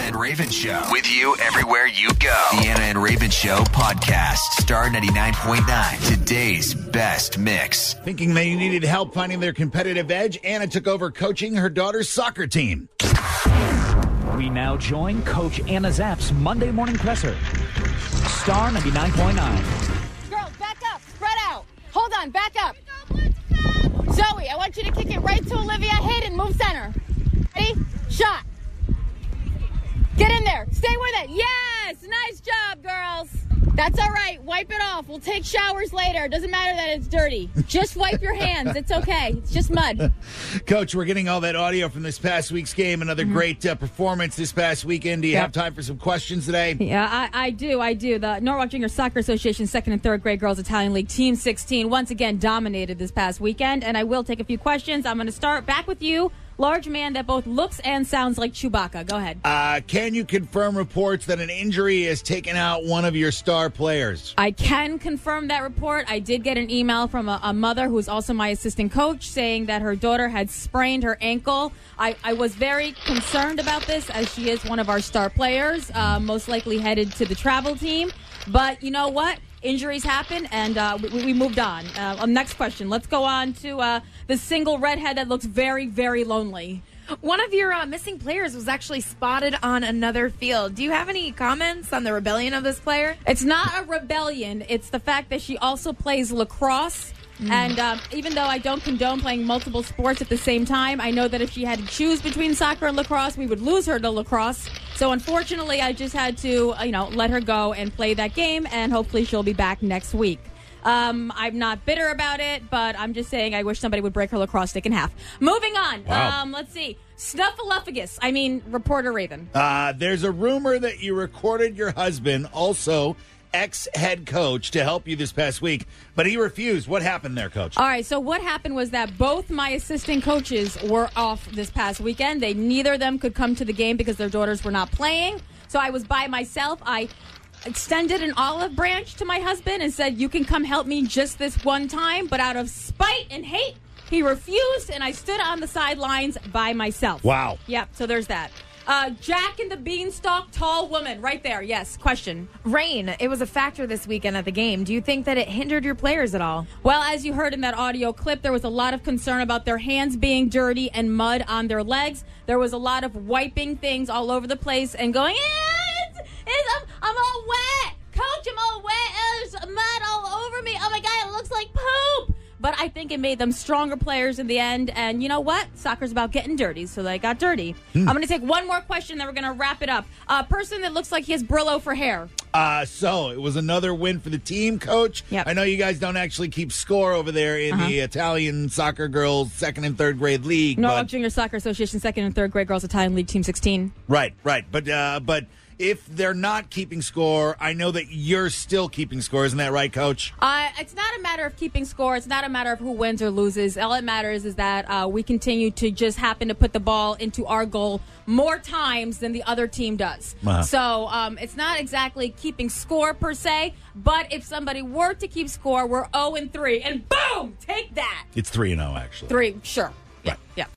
and Raven Show. With you everywhere you go. The Anna and Raven Show podcast. Star 99.9. Today's best mix. Thinking they needed help finding their competitive edge, Anna took over coaching her daughter's soccer team. We now join Coach Anna Zapp's Monday Morning Presser. Star 99.9. Girls, back up. Spread out. Hold on. Back up. Zoe, I want you to kick it right to Olivia. Hit and move center. Ready? Shot. Get in there. Stay with it. Yes. Nice job, girls. That's all right. Wipe it off. We'll take showers later. Doesn't matter that it's dirty. Just wipe your hands. It's okay. It's just mud. Coach, we're getting all that audio from this past week's game. Another great performance this past weekend. Do you have time for some questions today? Yeah, I do. The Norwalk Junior Soccer Association 2nd and 3rd grade girls Italian League Team 16 once again dominated this past weekend, and I will take a few questions. I'm going to start back with you. Large man that both looks and sounds like Chewbacca. Go ahead. Can you confirm reports that an injury has taken out one of your star players? I can confirm that report. I did get an email from a mother who is also my assistant coach saying that her daughter had sprained her ankle. I was very concerned about this as she is one of our star players, most likely headed to the travel team. But you know what? Injuries happen, and we moved on. Next question. Let's go on to the single redhead that looks very, very lonely. One of your missing players was actually spotted on another field. Do you have any comments on the rebellion of this player? It's not a rebellion. It's the fact that she also plays lacrosse. And even though I don't condone playing multiple sports at the same time, I know that if she had to choose between soccer and lacrosse, we would lose her to lacrosse. So unfortunately, I just had to, let her go and play that game, and hopefully she'll be back next week. I'm not bitter about it, but I'm just saying I wish somebody would break her lacrosse stick in half. Moving on. Wow. Let's see. Snuffleupagus. Reporter Raven. There's a rumor that you recorded your husband, also ex-head coach, to help you this past week, but he refused. What happened there, Coach? All right, so what happened was that both my assistant coaches were off this past weekend. Neither of them could come to the game because their daughters were not playing. So I was by myself. I extended an olive branch to my husband and said, you can come help me just this one time, but out of spite and hate, he refused, and I stood on the sidelines by myself. Wow. Yep, so there's that. Jack and the Beanstalk, tall woman, right there. Yes, question. Rain, it was a factor this weekend at the game. Do you think that it hindered your players at all? Well, as you heard in that audio clip, there was a lot of concern about their hands being dirty and mud on their legs. There was a lot of wiping things all over the place and going, I'm all wet. Coach, I'm all wet. There's mud all over me. Oh, my God, it looks like poop. But I think it made them stronger players in the end. And you know what? Soccer's about getting dirty, so they got dirty. I'm going to take one more question, then we're going to wrap it up. A person that looks like he has Brillo for hair. So it was another win for the team, Coach. Yep. I know you guys don't actually keep score over there in the Italian soccer girls 2nd and 3rd grade league. Norwalk Junior Soccer Association 2nd and 3rd grade girls Italian League Team 16. Right. But if they're not keeping score, I know that you're still keeping score. Isn't that right, Coach? It's not a matter of keeping score. It's not a matter of who wins or loses. All it matters is that we continue to just happen to put the ball into our goal more times than the other team does. So it's not exactly keeping score per se, but if somebody were to keep score, we're 0-3, and boom, take that. It's 3-0, actually. 3, sure. Right. Yeah.